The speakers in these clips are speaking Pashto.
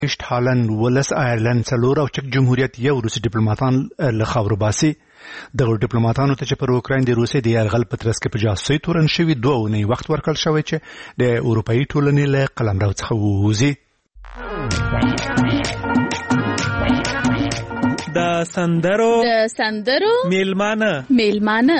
هالند ولس آیرلند څلور او چک جمهوریت یو روسي ډیپلوماټان له خاورو باسي. دغه ډیپلوماټانو ته چې پر اوکراین د روسي د یرغل په ترڅ کې په جاسوسي تورن شوي 2 اونۍ وخت ورکړل شوی چې د اروپאי ټولنې له قلمرو څخه ووځي. د سندرو میلمانه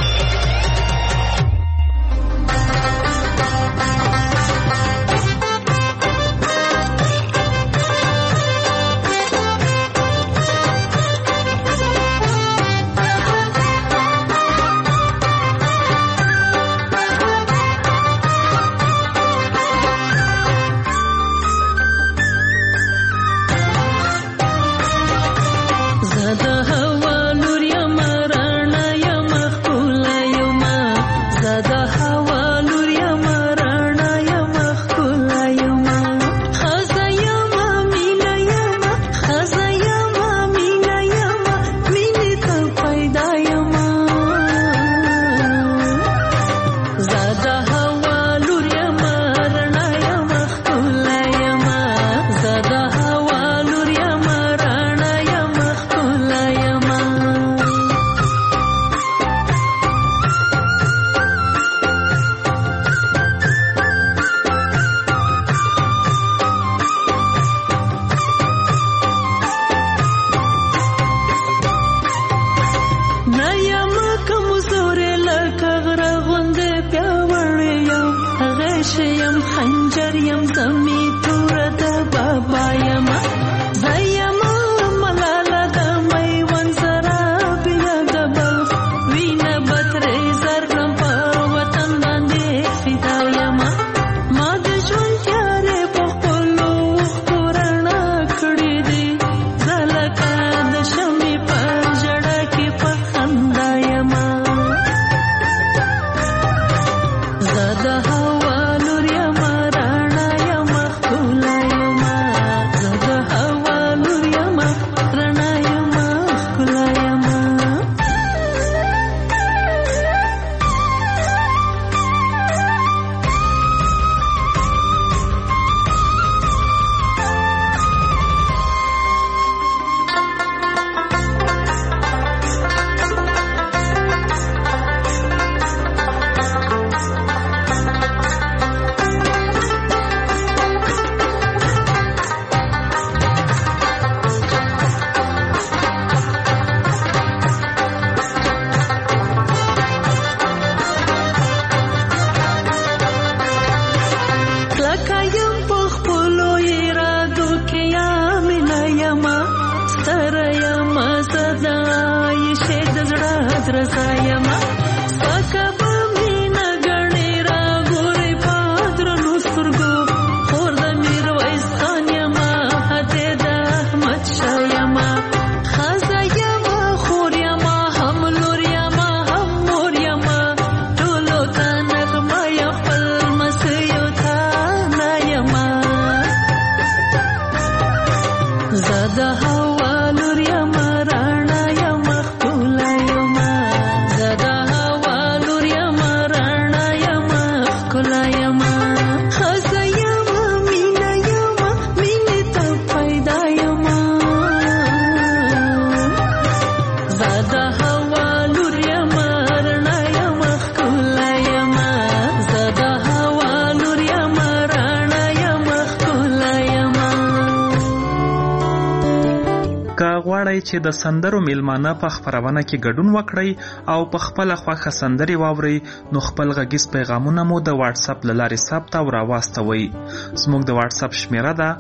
چې د سندرو میلمانه په خبرونه کې ګډون وکړي او په خپل خوښه سندري واوري نو خپل غږیز پیغامونه مو د واتس اپ لارې ثبت او راواستوي. زموږ د واتس اپ شمیره ده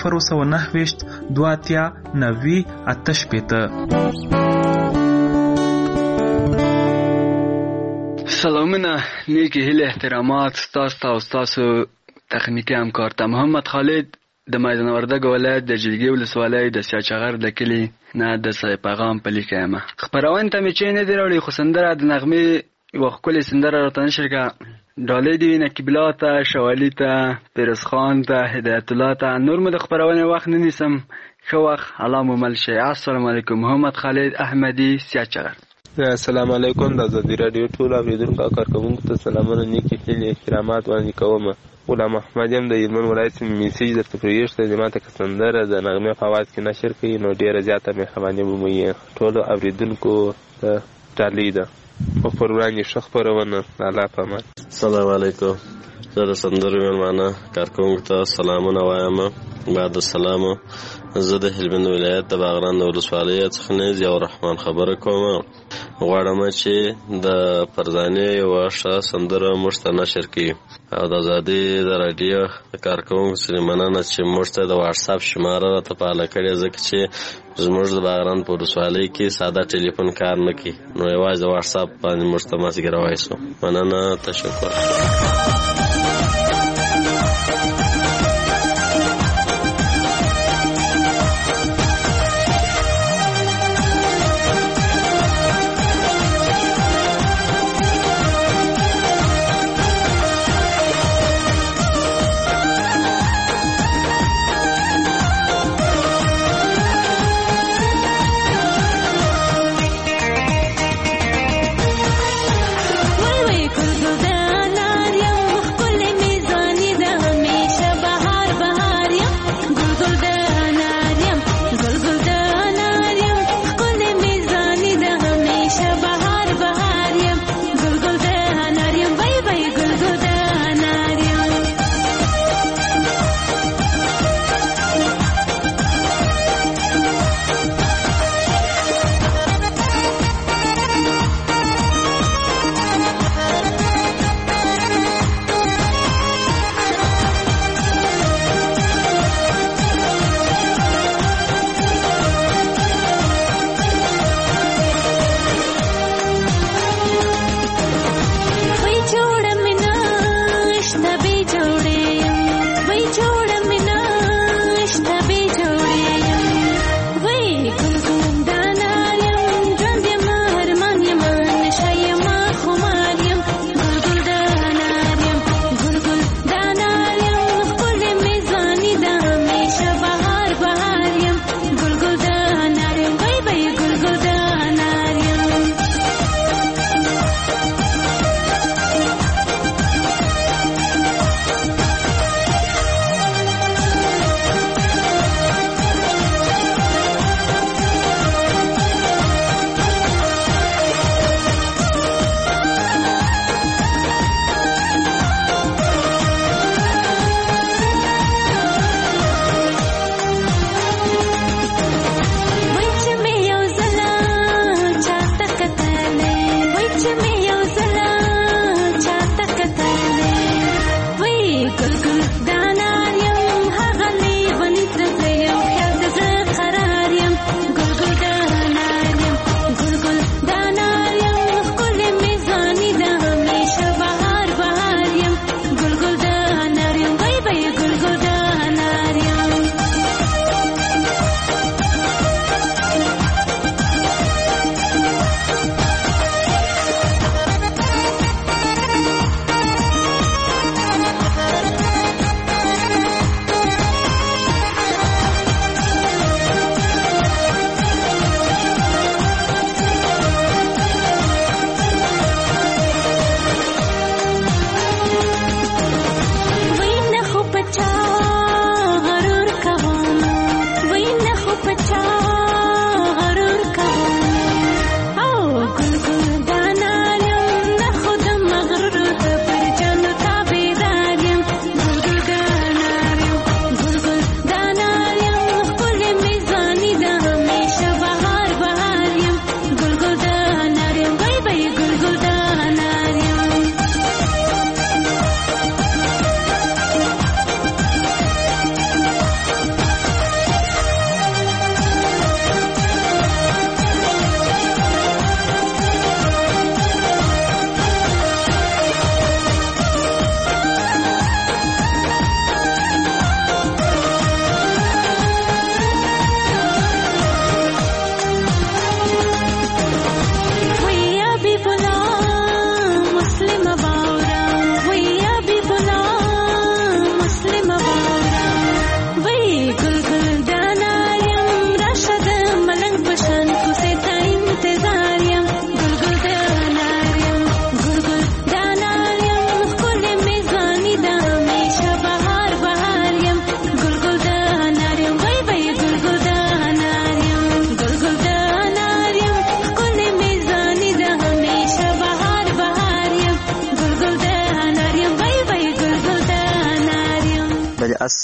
029 290 88. سلامونه، نیکی هیله احترامات تاسو تخنیکی همکار ته محمد خالد د میدان وردګ ولایت د جلګي ولسوالۍ د سیاچغر د کلی نه د پیغام په لیکم. خبرونه ته مې چې نه دی راوړي خو سندره د نغمه یو خپل سندره راته نشر کا ډالې دی نکبلات شوالی ته پیرس خان ته هدایت الله ته نور مد خبرونه وخت نه نیسم خو وخت علامه مل شي. السلام علیکم، محمد خالد احمدی سیاچغر. السلام علیکم. د ازادي راډیو ټول اوریدونکو او کارکوونکو ته سلامونه، نیکې هیلې، احترامات وړاندې کوم. غلام محمد یم د هلمند ولایت څخه. میسیج درته پرېږدم چې ماته که سندره د نغمې په اواز کې نشر کړي نو ډېره زیاته مهرباني به مو وي. ټولو اوریدونکو ته ډالۍ ده او پر وړاندې ښه خپرونه. د الله په امان. السلام علیکم. زه د سندرو مېلمانه کارکوونکو ته سلامونه وایم. بعد السلام. زه د هلمند ولایت د باغران د ولسوالۍ څخه نیز یو رحمان خبره کوم. غواړم چې د فرزانې یوه ښه سندره موږ ته نشر کړي او د ازادي د راډیو د کارکوونکو څخه مننه چې موږ ته د واټساپ شماره راته فعاله کړې، ځکه چې زموږ د باغران په ولسوالۍ کې ساده ټلیفون کار نه کوي، نو یوازې د واټساپ باندې موږ ته مازدیګر وایسو. مننه، تشکر.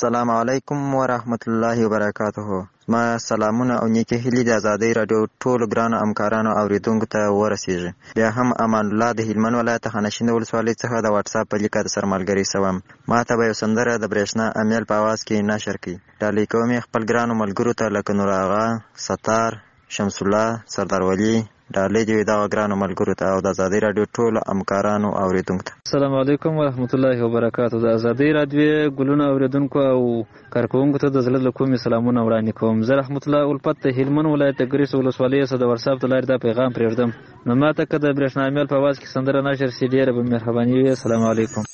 السلام علیکم ورحمت الله وبرکاته. ما سلامونه او نیکی هیلې د ازادۍ رادیو ټولو ګرانو همکارانو اوریدونکو ته ورسیږي. بیا هم امان الله د هلمند ولایت خانشین ولسوالۍ څخه د واتس اپ په لیکه د سرملګري سوم. ما ته به یو سندره د برېښنا امیل په आवाज کې نشر کړي. ډالۍ کوم خپل ګرانو ملګرو ته لکه نور آغا، ستار، شمس الله، سردار ولی. ډالۍ دی دا ګرانو ملګرو ته او د ازادۍ رادیو ټولو همکارانو اوریدونکو ته. السلام علیکم ورحمت الله وبرکاته. د ازادۍ رادیو ګلونو اوریدونکو او کارکونکو ته د زړه له کومې سلامونه وړاندې کوم. زه رحمت الله الفت د هلمند ولایت د ګریس ولسوالۍ څخه د واتس اپ د لارې دا پیغام پرېږدم. نو ماته که د برېښنا امیل په आवाज کې سندره نشر شي ډېره به مهرباني وي. السلام علیکم.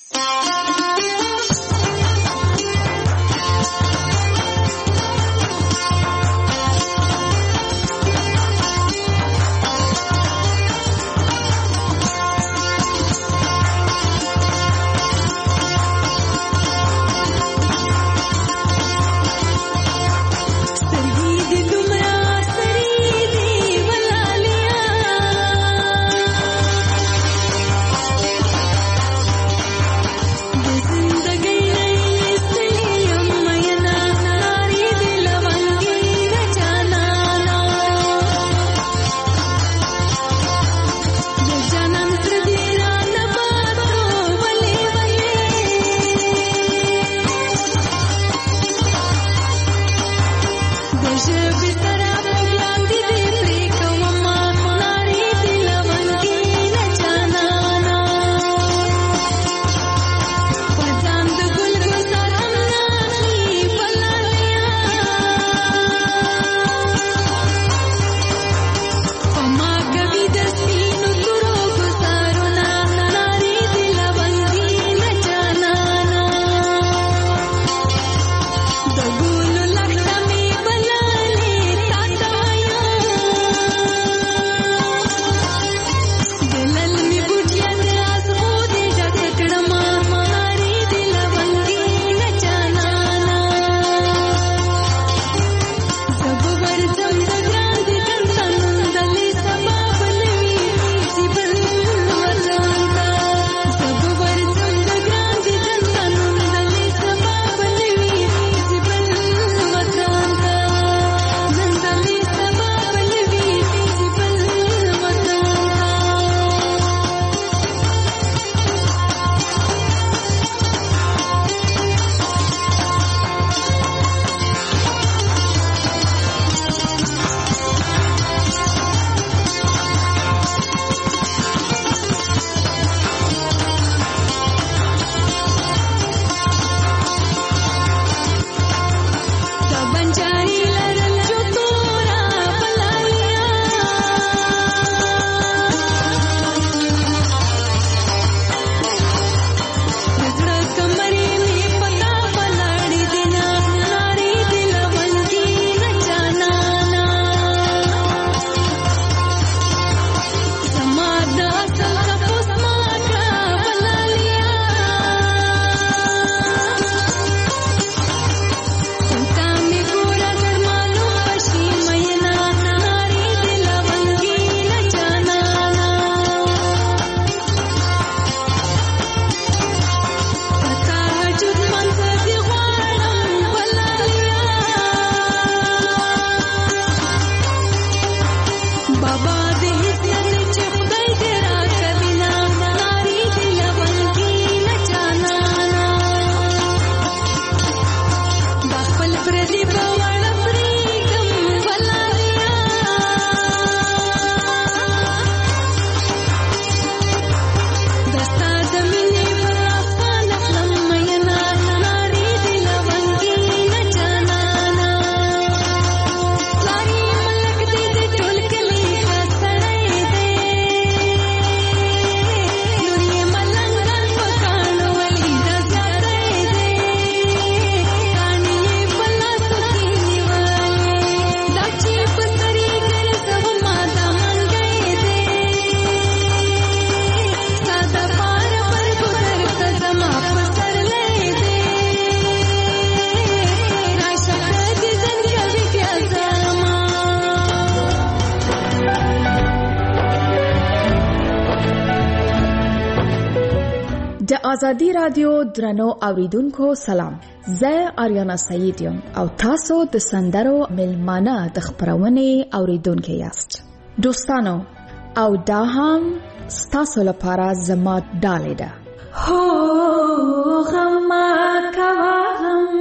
د ازادي رادیو درنو اوریدونکو سلام. زه آریانا سعید یم او تاسو د سندرو ملمانه د خبرونې اوریدونکو یاست. دوستانو او دا هم ستاسو لپاره زما ډالۍ ده. هو غما کوا غم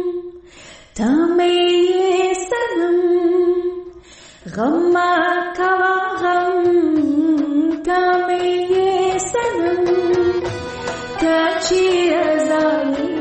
تمه سنم غما کوا غم تمه سنم کچی ازانی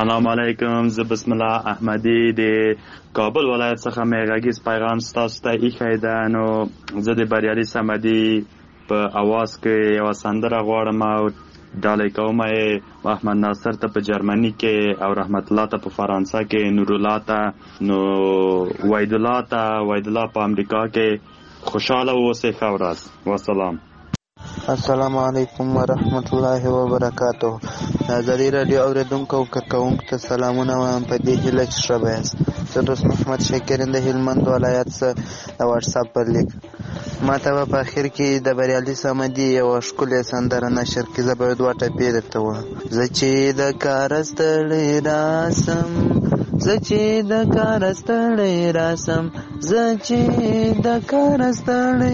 سلام علیکم. زه بسم الله احمدی د کابل ولایت څخه مې غږیز پیغام ستاسو ته ایښی ده. نو زه د بریالي صمدي په اواز کې یوه سندره غواړم او ډالۍ کوم یې محمد ناصر ته په جرمني کې او رحمت الله ته په فرانسه کې، نورالله ته، نو وحید الله په امریکا کې. خوشحاله اوسئ. ښه ورځ. والسلام. السلام علیکم ورحمت الله وبرکاته. د ازادي راډیو اوریدونکو او کارکوونکو ته سلامونه وایم په دې هیله چې ښه به یاست. زه دوست محمد شاکرین د هلمند ولایت څخه د واټساپ پر لیک ما ته به په اخر کې د بریالي صمدي یوه ښکلې سندره نشر کړي. زه به یې 2 ټپې درته وایم. زه چې د کاره ستړی راسم، زه چې د کاره ستړی راسم، زه چې د کاره ستړی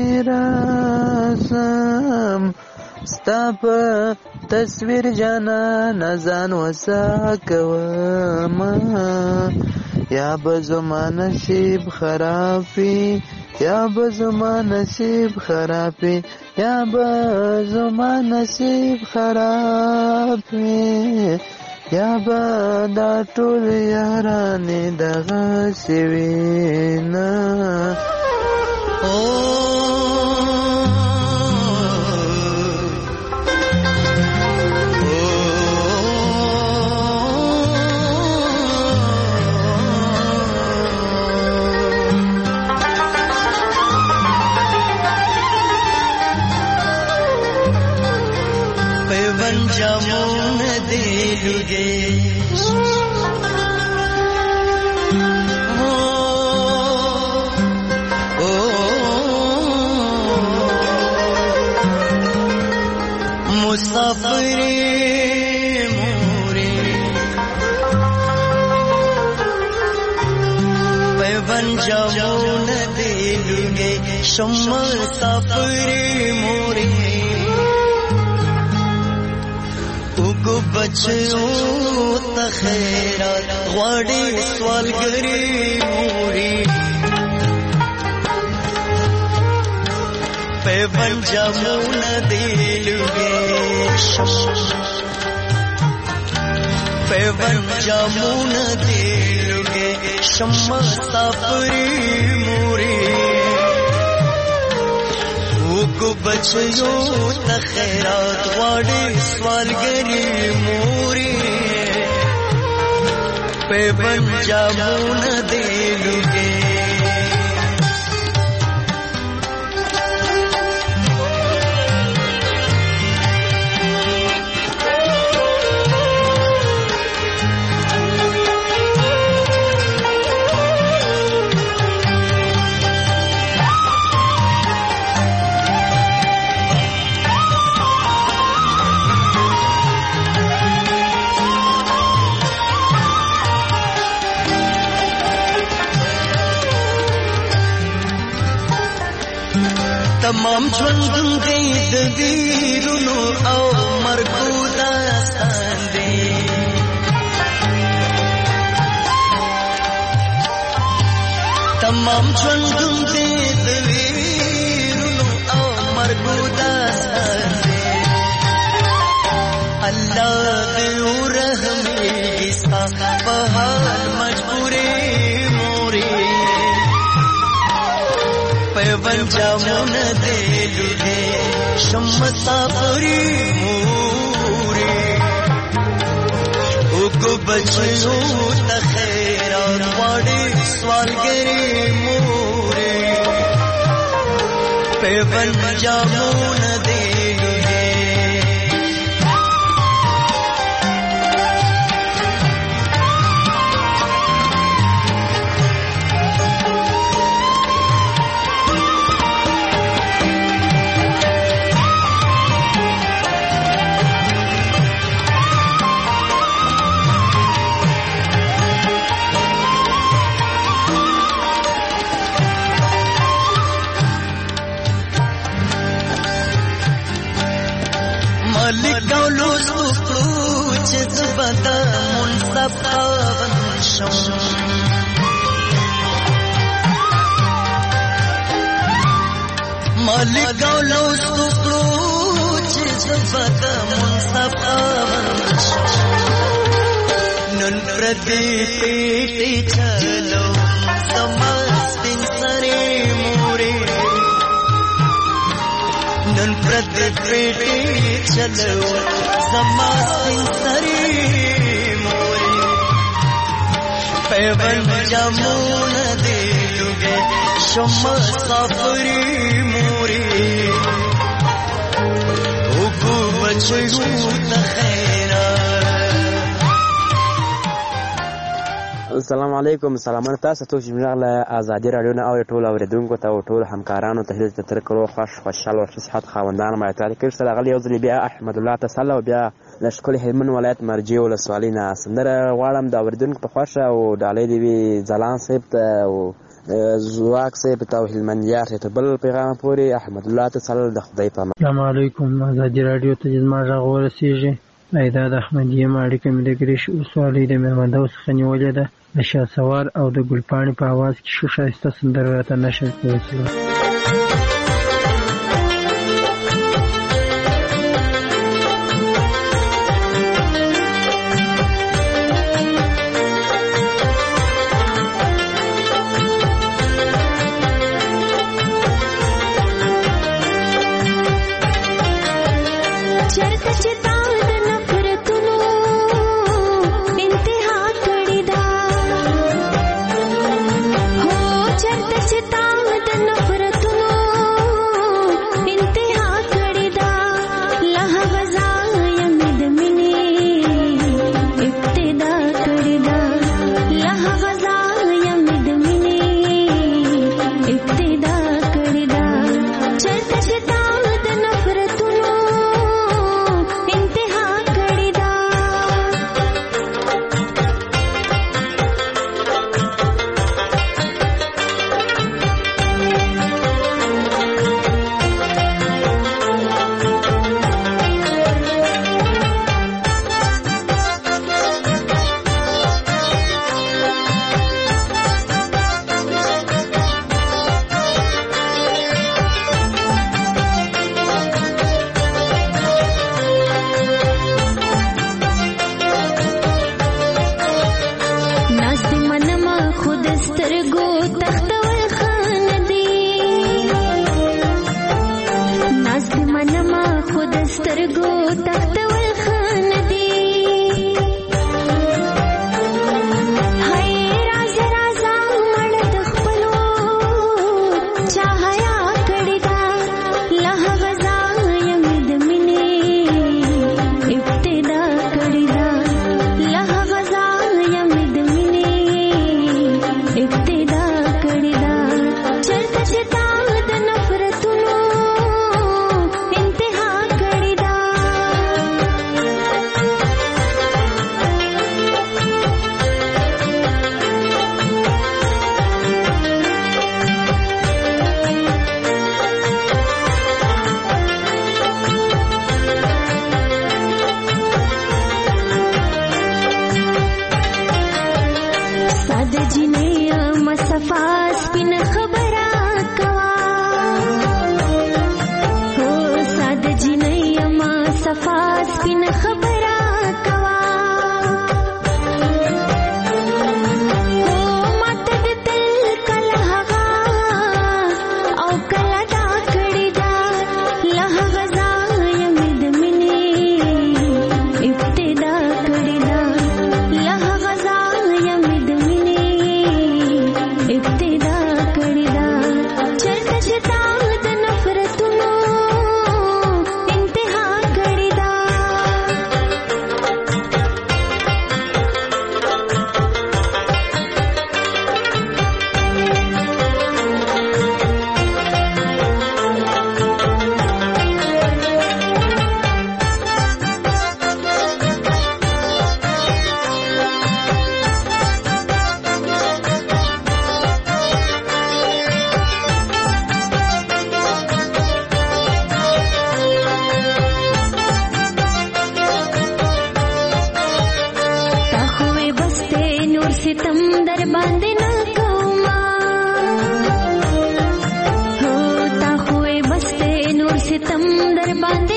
راسم، ستا په تصویر جانانه ځان وسه کوم، یا به زما نصیب خراب وي، یا به زما نصیب خراب وي، یا به زما نصیب خراب وي، یا به دا ټول یارانې دغسې وي نه. جامون دیلوگے مسافر موری پیون جامون دیلوگے شما مسافر موری کو بچو ته خیرات غواړي سوالګري موري پیون جامون دیلوگے پیون جامون دیلوگے شما سافری موری کو بچو ته خیرات غواړي سوالګري موري پیون جامون دیلوگے تمام ژوندون دی د ویرونو او مرګو داستان دی تمام ژوندون دی د ویرونو او مرګو داستان دی الله دې ورحمېږي ستا په حال مجبورې مورې پیون جامون دیلوگے شم مسافری موری کو بچو ته خیرات غواړي سوالګري موري پیون جامون دیلوگے لګولو سوکړو چې زبدا منصف خاون شم مالک لګولو سوکړو چې زبدا منصف خاون شم نن प्रति पेटी चलो समस्तिन सरे मोरे नन प्रति पेटी चलो समस्तिन सरे मोरे पैवन जमुन दे लुगे शम सफरी मोरे उगु बचू तखैरा السلام علیکم. سلامونه تاسو ته چې موږ له ازادي رادیو نه او ټول اوریدونکو ته او ټول همکارانو ته هیله تر کړو خوشحال او صحت خاوندان ما ته کې سره غلی او ځلې بیا احمد الله تعالی او بیا د شکل هلمند ولایت مرجع ولسوالۍ نه سندره غواړم د اوریدونکو په خوښه او ډالۍ دی ځلان صاحب ته او زواک صاحب ته او هلمند یار ته بل پیغام پورې احمد الله تعالی د خدای په امان. السلام علیکم. ازادي رادیو ته زما غږ ورسیږي. ایداد احمدیه ماړیکه مې د ګریش ولسوالۍ د میرمندو څخه نیولې ده. د شاسوار او د ګلپاڼې په اواز کې ښه ښایسته سندره راته نشر کړې شوه.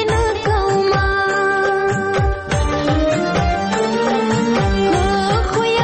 خوی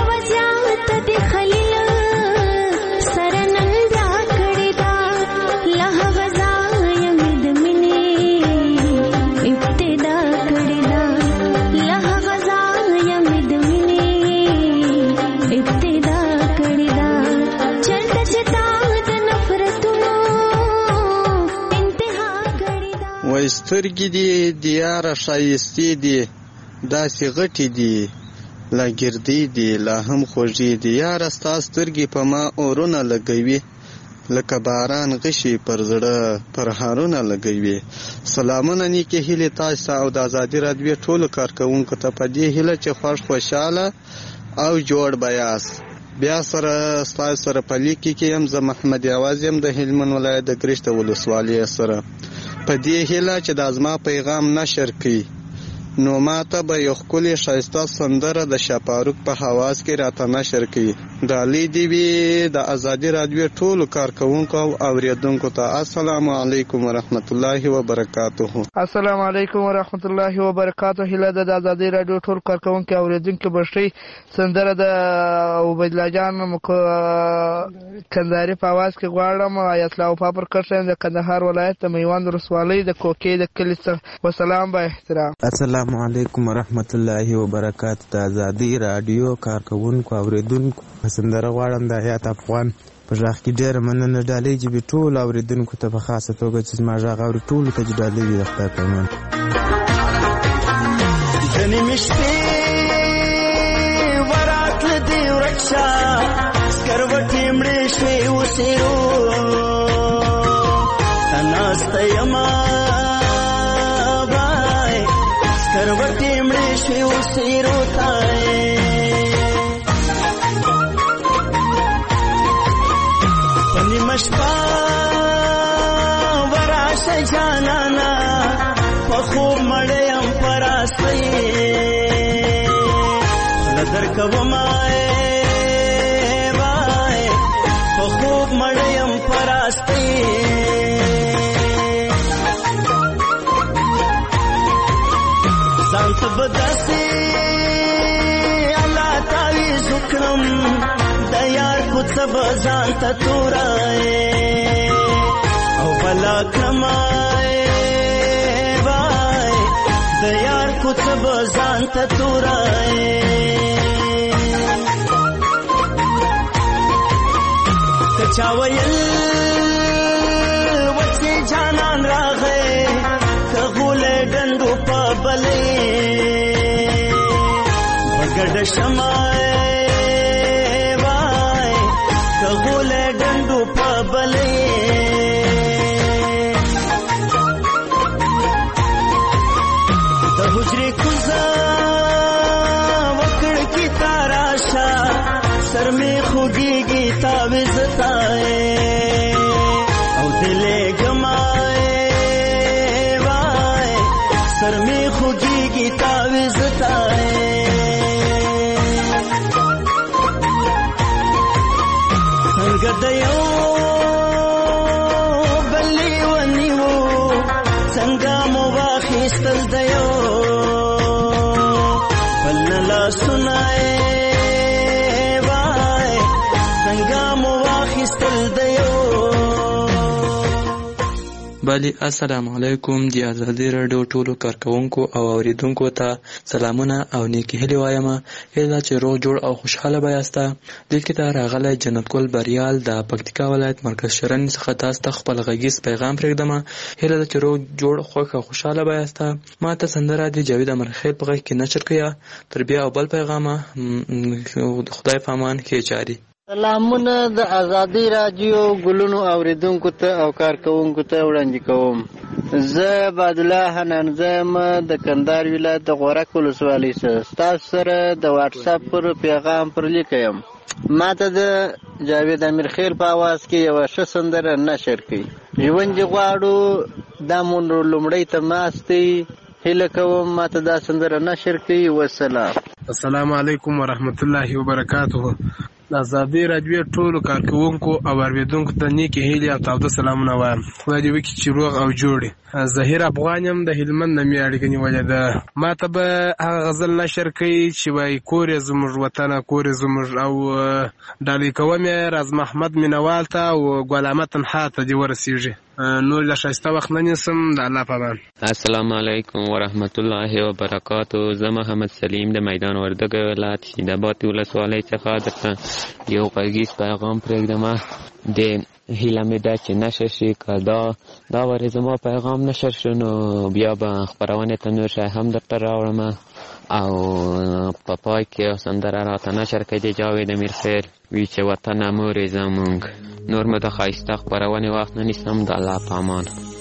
وای سترګې دي د یاره ښایستې دي داسې غټې دي لا ګردې دي لا هم خوږې دي یاره ستا سترګې په ما اورونه لګوي لکه باران غشي پر زړه پر هارونه لګوي. سلامونه نیکې هیلې تاسو او د ازادي راډیو ټولو کارکوونکو ته په دې هیله چې خوشاله او جوړ به یاست. بیا سره ستاسو سره په لیک کې یم زه محمد یوازې یم د هلمند ولایت د ګرشته ولسوالۍ سره په دې هیله چې د زما پیغام نشر کړي نو ماته به یو ښکلې ښایسته سندره د شاپاروک په حواس کې راته نشر کړي. ډالۍ دې وي د ازادي راډیو ټولو کارکوونکو او اوریدونکو ته. السلام علیکم ورحمت الله وبرکاته. السلام علیکم ورحمت الله وبرکاته. هیله ده د ازادي راډیو ټول کارکوونکو او اوریدونکو بشي سندره د عبید الله جان کندهاري په आवाज کې غواړم. آیت الله وفا پر کښن د کندهار ولایت د میوند ولسوالۍ د کوکې د کلي څخه. وسلام با احترام. السلام علیکم ورحمت الله وبرکاته. د ازادي راډیو کارکوونکو او اوریدونکو سندره غواړم د آیات افغان په ژغ کې ډېره مننه. ډالۍ جبې ټولو اوریدونکو ته په خاصه توګه چې زما ژغ اوري ټولو ته ډالۍ وي د خدای په امان. ځینې مې شپې وراتله دې ورک شه سکروټې مړې شوې اوسېرو ته ناسته یمه بای سکروټې مړې شوې اوسېرو ته مشپا وراشه جانانا په خوب مړیم پراستی نظر کومای وای په خوب مړیم پراستی ځان ته بداسي الله تعالی زکرم د یار کوڅه بزان ته تورای او بلا کمای وای د یار کوڅه بزان ته تورای کچا ویل وڅې جانان راغې کغولې ډندو په بلې بغډ شمای کغولې ډندو په بلې د حجرې کوزه وکړ کی تاراشا سر می خوږیږي تعویذ تای او دلې ګمای وای سر می خوږیږي تعویذ تای گدیو بلی ونیو څنګه مو واخیستل دیو بل لا سنای وای څنګه مو واخیستل دیو. بلی السلام علیکم. د ازادي راډیو ټولو کارکوونکو او اوریدونکو ته سلامونه او نیکی هیلې وایم. هیله چې روغ جوړ او خوشحاله به یاست. دلته ته راغلی جنت ګل بریال د پکتیکا ولایت مرکز شرن څخه تاسو ته خپل غږیز پیغام پرېږدم. هیله ده چې روغ جوړ خوښ او خوشحاله به یاست. ما ته سندره د جاوید امرخیل په غږ کې نشر کړه. تر بیا او بل پیغامه خدای په امان کې جاری. سلامونه د ازادي راډیو ګلونو اوریدونکو ته او کارکوونکو ته وړاندې کوم. زه عبد الله حنان زم د کندهار ولایت د غورک ولسوالۍ څخه تاسو سره د واتس اپ پر پیغام پر لیکم. ما ته د جاوید امیرخیل په आवाज کې یو ښه سندره نشر کړي. ژوند غواړو د مونږ لومړی ته ماستي هیله کوم ما ته دا سندره نشر کړي. والسلام. السلام علیکم ورحمت الله وبرکاته. د ازادي راډیو ټولو کارکوونکو او اوریدونکو ته نیکی هیلې او تاوده سلامونه وایم. خدای دې وکړي چې روغ او جوړ. ظهیر افغان یم د هلمند نه مې اړیکه نیولې ده. ما ته به هغه غزل نشر کوي چې وایي کور یې زموږ وطنه کور یې زموږ او ډالۍ کوم یې راز محمد مینوال ته او ګل احمد تنها ته دې ورسیږي. نور له ښایسته وخت نه نیسم د الله په امان. السلام علیکم ورحمت الله وبرکاتو. زه محمد سلیم د میدان وردګ ولایت شیداباد ولسوالۍ څخه درته یو غږیز پیغام پرېږدم. د هیله مې ده چې نشر شي، که دا ورې زما پیغام نشر شو نو بیا به خپرونې ته نور شی هم درته راوړم او په پای کې یو سندره راته نشر کړي د جاوید امیرخیل وی چې وطنه مورې زمونږ. نور مې د ښایسته خپرونې وخت نه نیسم. د الله په امان.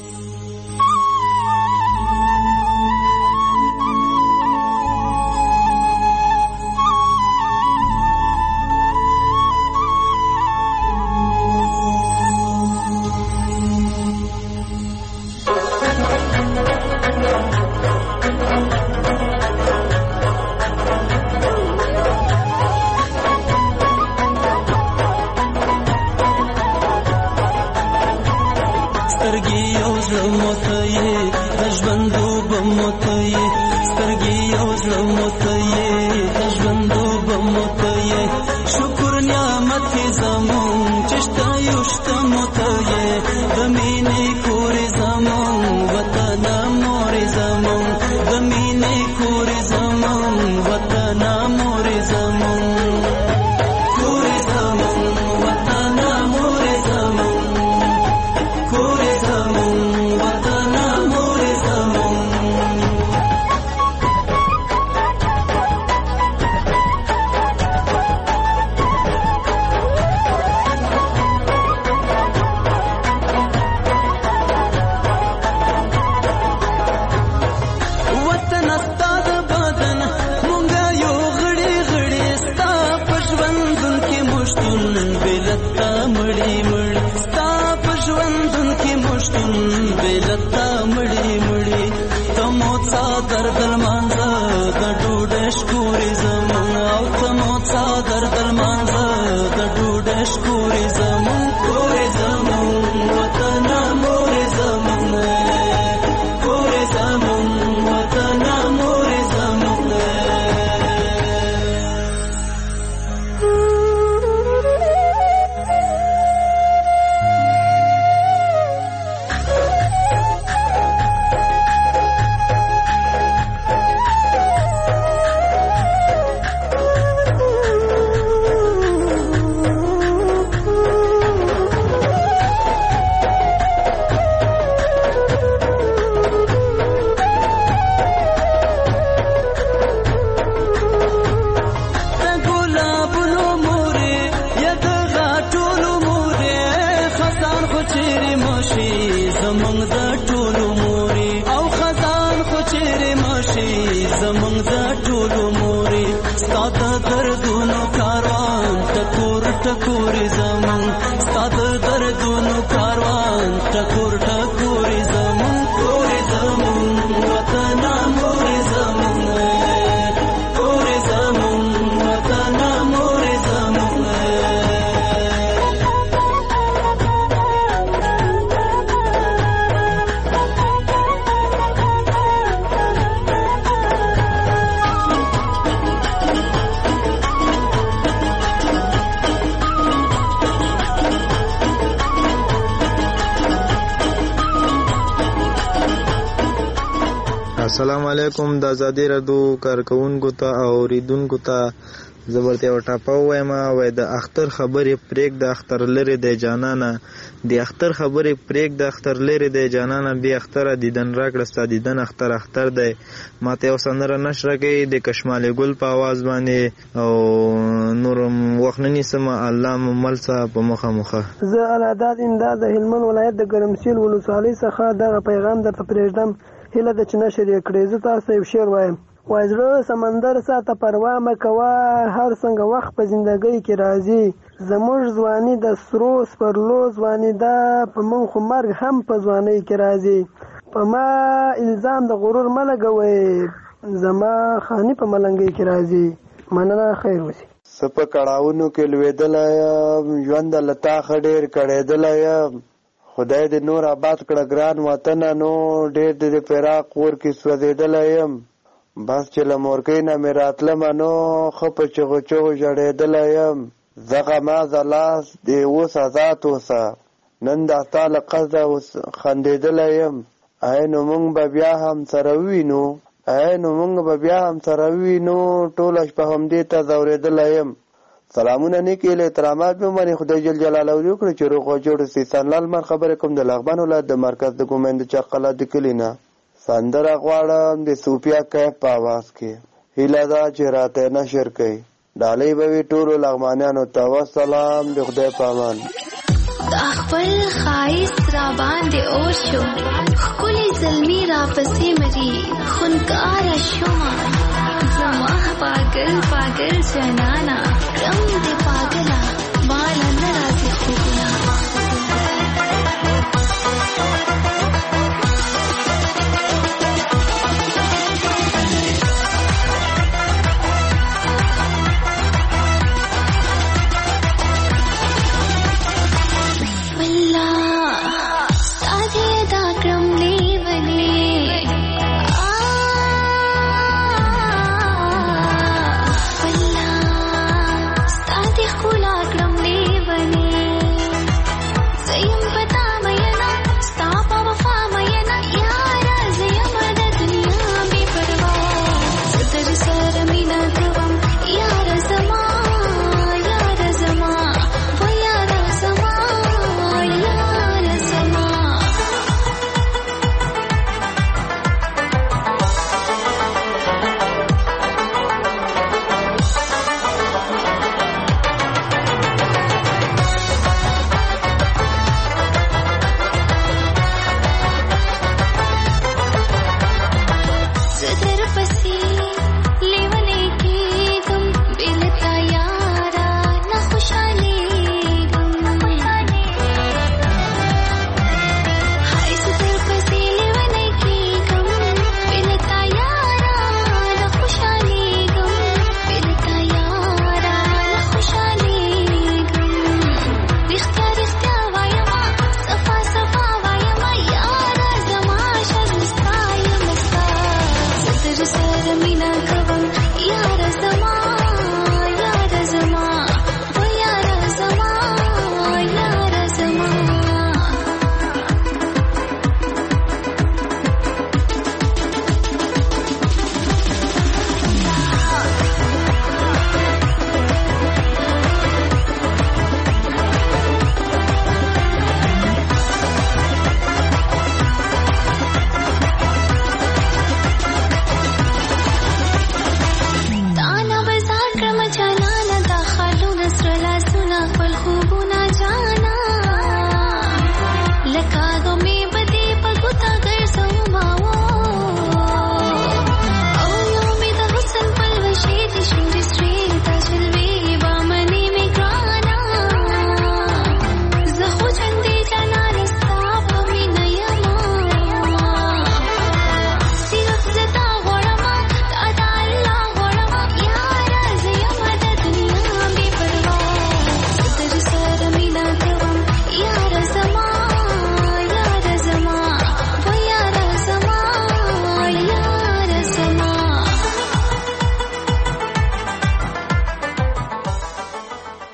السلام علیکم. د ازادي راډیو کارکونکو ته او اوریدونکو ته زه ورته یو ټاپه ووایم. وایي د اختر خبرې پرېږده اختر لرې دی جانانه، د اختر خبرې پرېږده اختر لرې دی جانانه، بې اختره دیدن راکړه ستا دیدن اختر اختر دی. ماته یو سندره نشره کوي د کشمال ګل په آواز باندې او نور وخت نه نیسم. الله مو مل څه په مخه مخه. زه العداد امداد د هلمند ولایت د ګرمسیل ولسوالۍ څخه دغه پیغام درته پرېږدم. هیله ده چې نشر یې کړې. زه تاسو ته یو شعر وایم. وایي زړه سمندر ساته پروا مه کوه، هر څنګه وخت په زندګۍ کې راځي. زموږ ځواني د سرو سپرلو ځواني ده، په موږ خو مرګ هم په ځوانۍ کې راځي. په ما الزام د غرور مه لګوئ، زما خاني په ملنګۍ کې راځي. مننه، خیر وشي. څه په کړاوونو کې لوېدلی یم، ژوند له تا ښه ډېر کړېدلی یم. خدای دې نور آباد کړه ګران وطنه، نو ډېر دې فراق اور کې سوځېدلی یم. بس چې له مورکۍ نه مې راتلمه نو ښه په چغو چغو ژړېدلی یم. زغمه لاس دې اوس ازاد اوسه، نن د تعالی قصده خندیدلی یم نو مونږ به بیا هم سره وینو ټوله شپه همدې ته ځورېدلی یم. سلامونه نیکې له احترامات مې ومنئ. خدای جل جلاله وکړي چې روغ او جوړ اوسئ. سانلال من خبرې کوم د لغمان ولایت د مرکز د ګومین د چقله د کلي نه. سندره غواړم د صوفیا کیف په آواز کې. هیله ده چې راته نشر کوي. ډالۍ به وي ټولو لغمانیانو ته. وسلام، د خدای په امان. د خپل ښایست را باندې اور شو، ښکلې زلمي را پسې مري، خونکاره شومه زما پاگل پاگل جنانا، رم دې پاگل